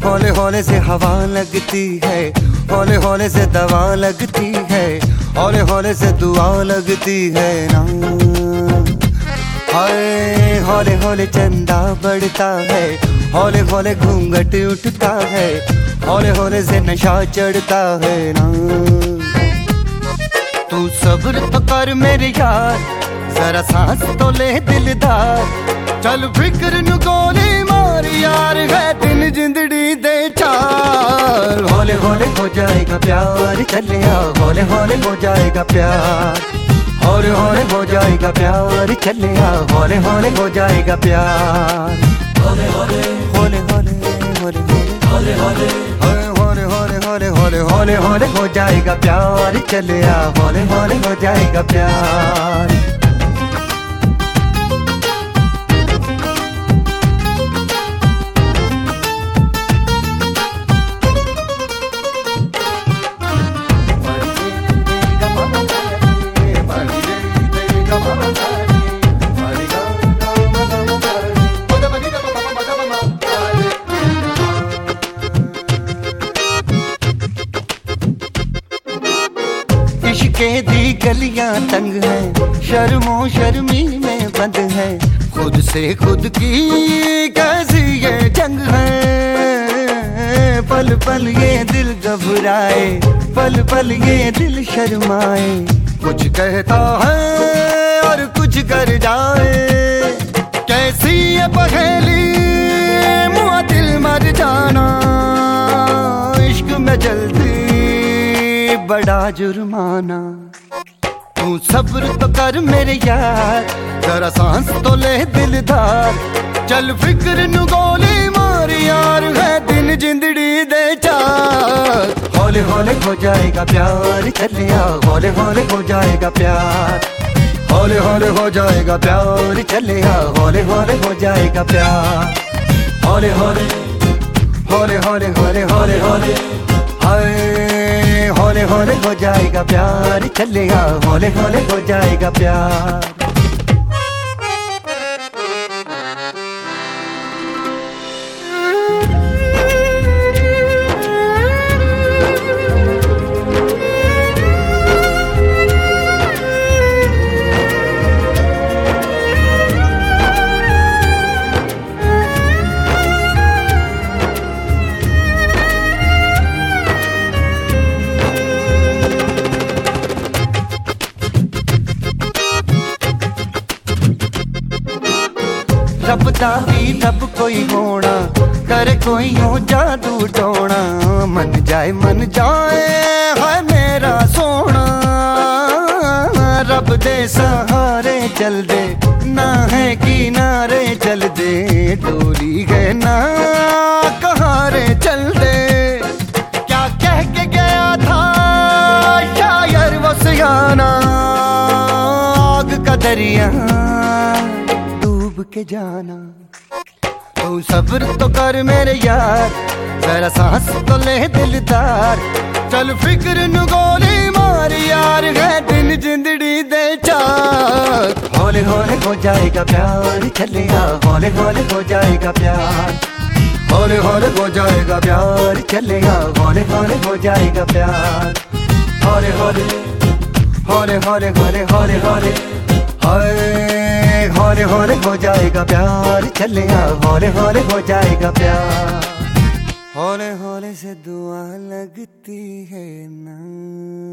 हौले हौले से हवा लगती है, हौले हौले से दवा लगती है, हौले हौले से दुआ लगती है ना। हाय हौले हौले चंदा बढ़ता है, हौले हौले घूंघट उठता है, हौले हौले से नशा चढ़ता है ना। तू सब्र तो कर मेरे यार, जरा सांस तो ले दिलदार, चल फिक्र नु गोली मार यार, है दिन जिंदड़ी दे चार। हौले हौले हो जाएगा प्यार, चले आ हौले हौले हो जाएगा प्यार, हौले हौले हो जाएगा प्यार, चले आ हौले हौले हो जाएगा प्यार। हौले हौले हौले हौले हौले हौले हौले हौले हौले हौले हौले हौले हौले हो जाएगा प्यार, चले आ हौले हौले हो जाएगा प्यार। इश्क़े दी गलियां तंग है, शर्मो शर्मी में बंद है, खुद से खुद की कैसी ये जंग है। पल पल ये दिल घबराए, पल पल ये दिल शर्माए, कुछ कहता है और कुछ कर जाए, कैसी ये पहेली मुआ दिल मर जाना। इश्क में जल्दी बड़ा जुर्माना, तू सब्र तो कर मेरे यार, जरा सांस तो ले दिलदार, चल फिक्र नु गोली मार यार, है दिन जिंदड़ी दे चार। हौले हौले हो जाएगा प्यार, चले आ हौले हौले हो जाएगा प्यार, हौले हौले हो जाएगा प्यार, चले आ हौले हौले हो जाएगा प्यार। हौले हौले हौले हौले हौले हौले हौले हाय हौले हौले हो जाएगा प्यार, चले आ हौले हौले हो जाएगा प्यार। रब दा भी रब कोई होना, करे कोई हो जादू टोना, मन जाए है मेरा सोना। रब दे सहारे चल दे, ना है किनारे चल दे, डोली है ना कहारे चल दे। क्या कह के गया था शायर वो सियाना, आग का दरिया के जाना। तू सब्र तो कर मेरे यार, जरा सांस तो ले दिलदार, चल फिक्र नु गोली मार यार, है दिन जिंदड़ी दे चार। हौले हौले हो जाएगा प्यार, चले आ हौले हौले हो जाएगा प्यार, हौले हौले हो जाएगा प्यार, चले आ हौले हौले हो जाएगा प्यार। हौले हौले हौले हौले हौले हौले हौले हाय हौले हौले हो जाएगा प्यार, चले आ हौले हौले हो जाएगा प्यार। हौले हौले से दुआ लगती है ना।